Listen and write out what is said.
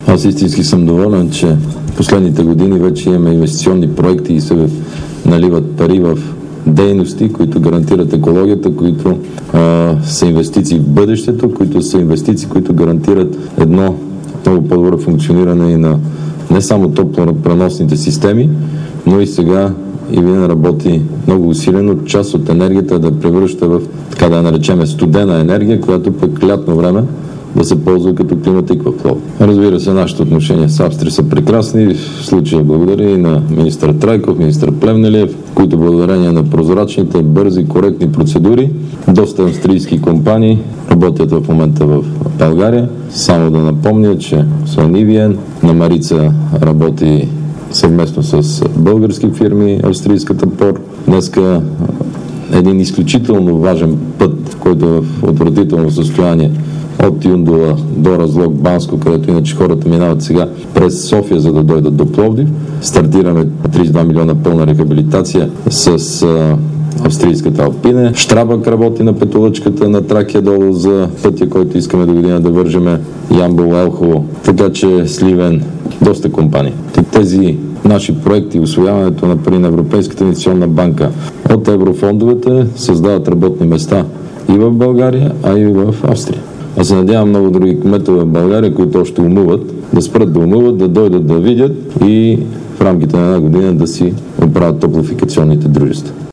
Аз истински съм доволен, че последните години вече имаме инвестиционни проекти и се наливат пари в дейности, които гарантират екологията, които са инвестиции в бъдещето, които са инвестиции, които гарантират едно много по-добро функциониране и на не само топлопреносните системи, но и сега и винаги работи много усилено част от енергията да превръща в, така да я наречем, студена енергия, която пък лятно време да се ползва като климатик в Пловдив. Разбира се, нашите отношения с Австрия са прекрасни. В случая благодаря и на министър Трайков, министър Плевнелиев, които благодарение на прозрачните, бързи, коректни процедури, доста австрийски компании работят в момента в България. Само да напомня, че Сланивиен на Марица работи съвместно с български фирми, австрийската ПОР. Днеска един изключително важен път, който е в отвратително състояние от Юндола до Разлог, Банско, където иначе хората минават сега през София, за да дойдат до Пловдив. Стартираме 32 милиона пълна рехабилитация с австрийската Алпине. Штрабък работи на петолъчката на Тракия долу за пътя, който искаме до година да вържеме Ямбол, Елхово. Така че Сливен, доста компании. Тези наши проекти, усвояването на пари на Европейската инвестиционна банка от еврофондовете създават работни места и в България, а и в Австрия. Аз се надявам много други кметове в България, които още умуват, да спрат да умуват, да дойдат да видят и в рамките на една година да си оправят топлофикационните дружества.